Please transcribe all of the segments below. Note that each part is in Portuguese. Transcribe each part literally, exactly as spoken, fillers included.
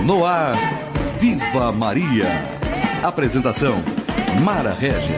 No ar, Viva Maria. Apresentação, Mara Regis.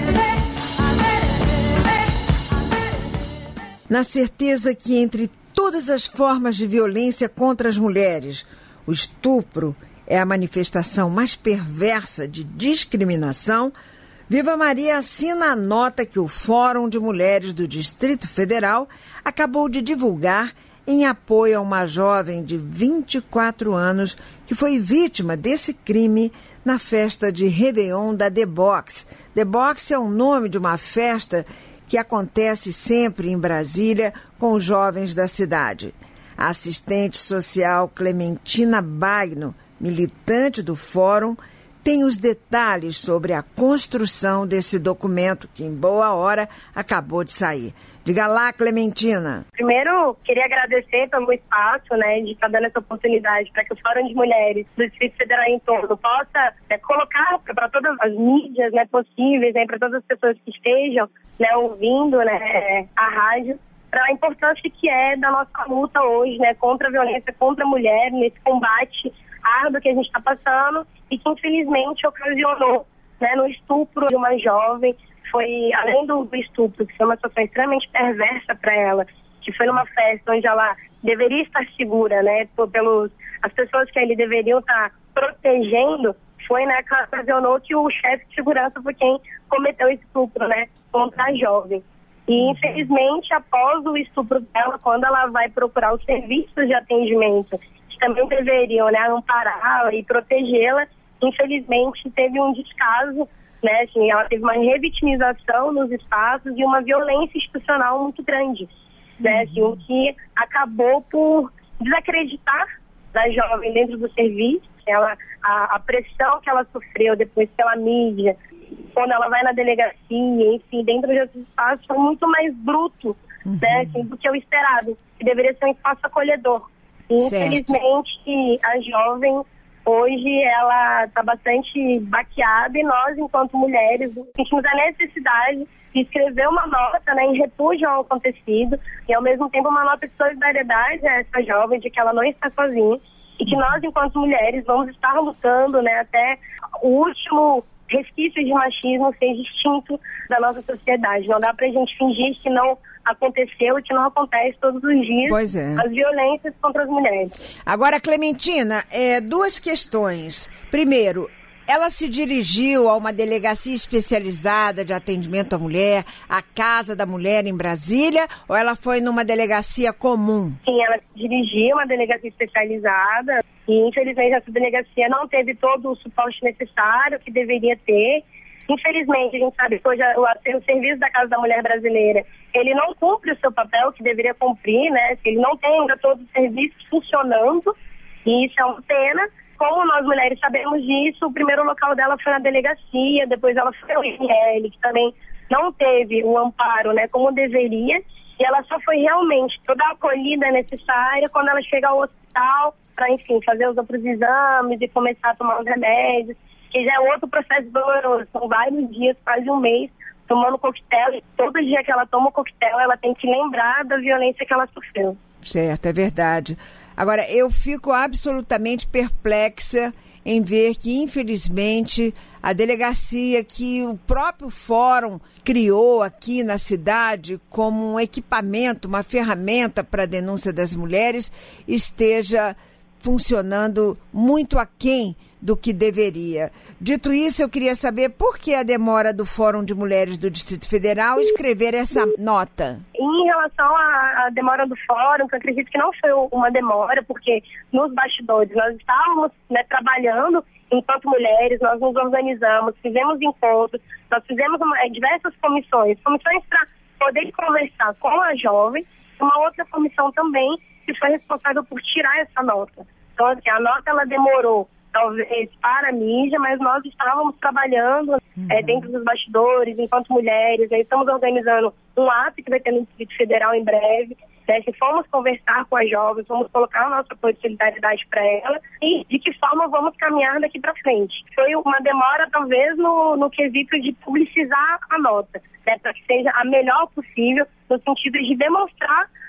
Na certeza que entre todas as formas de violência contra as mulheres, o estupro é a manifestação mais perversa de discriminação, Viva Maria assina a nota que o Fórum de Mulheres do Distrito Federal acabou de divulgar em apoio a uma jovem de vinte e quatro anos que foi vítima desse crime na festa de Réveillon da The Box. The Box é o nome de uma festa que acontece sempre em Brasília com os jovens da cidade. A assistente social Clementina Bagno, militante do Fórum, tem os detalhes sobre a construção desse documento que, em boa hora, acabou de sair. Diga lá, Clementina. Primeiro, queria agradecer pelo espaço, né, de estar dando essa oportunidade para que o Fórum de Mulheres do Distrito Federal em torno possa é, colocar para todas as mídias, né, possíveis, né, para todas as pessoas que estejam, né, ouvindo, né, a rádio, para a importância que é da nossa luta hoje, né, contra a violência contra a mulher, nesse combate árduo que a gente está passando e que infelizmente ocasionou, né, no estupro de uma jovem. Foi, além do, do estupro, que foi uma situação extremamente perversa para ela, que foi numa festa onde ela deveria estar segura, né, por, pelos, as pessoas que ali deveriam estar protegendo, foi, né, que ocasionou que o chefe de segurança foi quem cometeu o estupro, né, contra a jovem. E, infelizmente, após o estupro dela, quando ela vai procurar os serviços de atendimento, que também deveriam, né, ampará-la e protegê-la, infelizmente teve um descaso, né, assim, ela teve uma revitimização nos espaços e uma violência institucional muito grande, né, assim, o que acabou por desacreditar da jovem dentro do serviço, ela, a, a pressão que ela sofreu depois pela mídia, quando ela vai na delegacia, enfim, dentro desses espaços, foi muito mais bruto, uhum. né, assim, do que o esperado, que deveria ser um espaço acolhedor. E, infelizmente, a jovem, hoje, ela está bastante baqueada e nós, enquanto mulheres, sentimos a necessidade de escrever uma nota, né, em repúdio ao acontecido e, ao mesmo tempo, uma nota de solidariedade a essa jovem, de que ela não está sozinha e que nós, enquanto mulheres, vamos estar lutando, né, até o último resquício de machismo seja extinto da nossa sociedade. Não dá pra gente fingir que não aconteceu e que não acontece todos os dias. Pois é. As violências contra as mulheres. Agora, Clementina, é, duas questões. Primeiro, ela se dirigiu a uma delegacia especializada de atendimento à mulher, a Casa da Mulher em Brasília, ou ela foi numa delegacia comum? Sim, ela se dirigiu a uma delegacia especializada e, infelizmente, essa delegacia não teve todo o suporte necessário que deveria ter. Infelizmente, a gente sabe que hoje o, o serviço da Casa da Mulher Brasileira, ele não cumpre o seu papel que deveria cumprir, né? Ele não tem ainda todo o serviço funcionando, e isso é uma pena. Como nós mulheres sabemos disso, o primeiro local dela foi na delegacia, depois ela foi ao I M L, que também não teve o amparo, né, como deveria, e ela só foi realmente toda a acolhida necessária quando ela chega ao hospital para, enfim, fazer os outros exames e começar a tomar os remédios, que já é outro processo doloroso. São vários dias, quase um mês, tomando coquetel, e todo dia que ela toma o coquetel, ela tem que lembrar da violência que ela sofreu. Certo, é verdade. Agora, eu fico absolutamente perplexa em ver que, infelizmente, a delegacia que o próprio Fórum criou aqui na cidade como um equipamento, uma ferramenta para a denúncia das mulheres, esteja funcionando muito aquém do que deveria. Dito isso, eu queria saber por que a demora do Fórum de Mulheres do Distrito Federal escrever essa nota. Em relação à, à demora do Fórum, eu acredito que não foi uma demora, porque nos bastidores nós estávamos, né, trabalhando enquanto mulheres, nós nos organizamos, fizemos encontros, nós fizemos uma, diversas comissões, comissões para poder conversar com a jovem, uma outra comissão também que foi responsável por tirar essa nota. Então, assim, a nota ela demorou talvez para a mídia, mas nós estávamos trabalhando uhum. é, dentro dos bastidores, enquanto mulheres, né, estamos organizando um ato que vai ter no Distrito Federal em breve, né, que fomos conversar com as jovens, vamos colocar o nosso apoio de solidariedade para ela e de que forma vamos caminhar daqui para frente. Foi uma demora, talvez, no, no quesito de publicizar a nota, né, para que seja a melhor possível, no sentido de demonstrar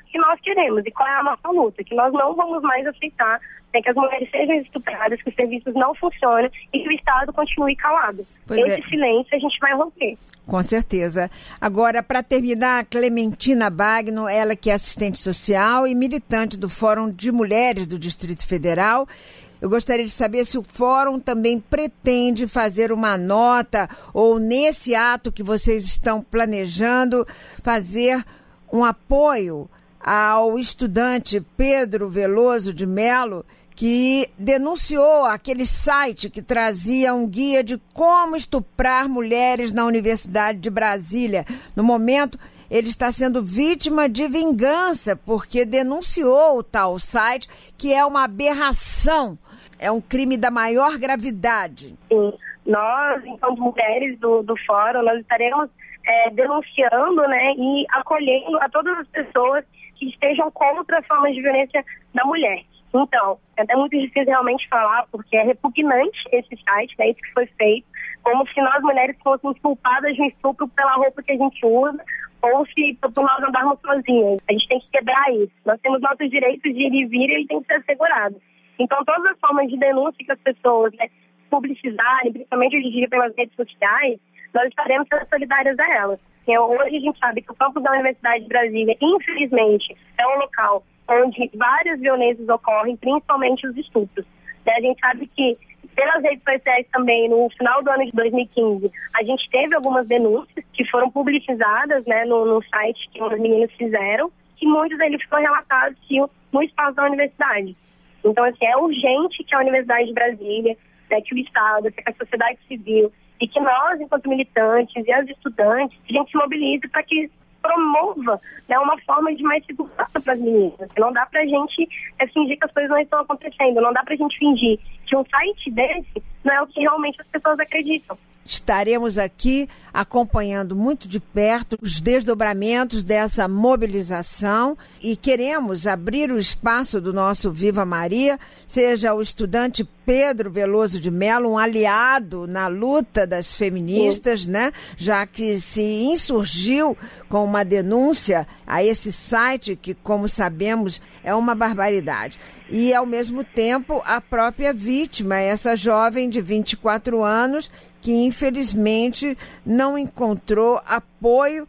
que nós queremos e qual é a nossa luta, que nós não vamos mais aceitar, né, que as mulheres sejam estupradas, que os serviços não funcionem e que o Estado continue calado. Pois Esse é. silêncio a gente vai romper. Com certeza. Agora, para terminar, Clementina Bagno, ela que é assistente social e militante do Fórum de Mulheres do Distrito Federal. Eu gostaria de saber se o Fórum também pretende fazer uma nota ou, nesse ato que vocês estão planejando, fazer um apoio ao estudante Pedro Veloso de Mello, que denunciou aquele site que trazia um guia de como estuprar mulheres na Universidade de Brasília. No momento, ele está sendo vítima de vingança, porque denunciou o tal site, que é uma aberração. É um crime da maior gravidade. Sim, nós, enquanto mulheres do, do Fórum, nós estaremos é, denunciando, né, e acolhendo a todas as pessoas que estejam contra as formas de violência da mulher. Então, é até muito difícil realmente falar, porque é repugnante esse site, né, isso que foi feito, como se nós mulheres fôssemos culpadas de um estupro pela roupa que a gente usa, ou se por nós andarmos sozinhas. A gente tem que quebrar isso. Nós temos nossos direitos de ir e vir e ele tem que ser assegurado. Então, todas as formas de denúncia que as pessoas, né, publicizarem, principalmente hoje em dia pelas redes sociais, nós estaremos solidárias a elas. E hoje a gente sabe que o campus da Universidade de Brasília, infelizmente, é um local onde várias violências ocorrem, principalmente os estupros. Né? A gente sabe que, pelas redes sociais também, no final do ano de dois mil e quinze, a gente teve algumas denúncias que foram publicizadas, né, no, no site que os meninos fizeram, e muitos deles foram relatados no espaço da universidade. Então, assim, é urgente que a Universidade de Brasília, né, que o Estado, que a sociedade civil e que nós, enquanto militantes e as estudantes, a gente se mobilize para que promova, né, uma forma de mais segurança para as meninas. Não dá para a gente é, fingir que as coisas não estão acontecendo, não dá para a gente fingir que um site desse não é o que realmente as pessoas acreditam. Estaremos aqui acompanhando muito de perto os desdobramentos dessa mobilização e queremos abrir o espaço do nosso Viva Maria, seja o estudante Pedro Veloso de Mello, um aliado na luta das feministas, Sim. né? Já que se insurgiu com uma denúncia a esse site que, como sabemos, é uma barbaridade. E, ao mesmo tempo, a própria vítima, essa jovem de vinte e quatro anos, que infelizmente não encontrou apoio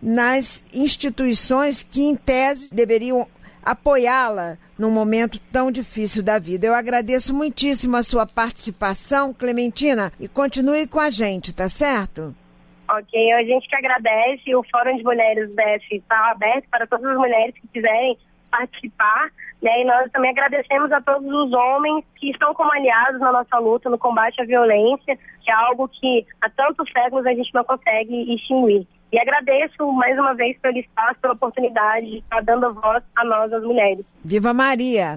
nas instituições que, em tese, deveriam apoiá-la num momento tão difícil da vida. Eu agradeço muitíssimo a sua participação, Clementina, e continue com a gente, tá certo? Ok, a gente que agradece. O Fórum de Mulheres do D F está aberto para todas as mulheres que quiserem participar, né? E nós também agradecemos a todos os homens que estão como aliados na nossa luta, no combate à violência, que é algo que há tantos séculos a gente não consegue extinguir. E agradeço mais uma vez pelo espaço, pela oportunidade de estar dando voz a nós, as mulheres. Viva Maria!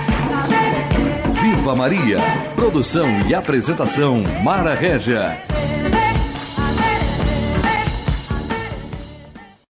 Viva Maria! Produção e apresentação, Mara Régia.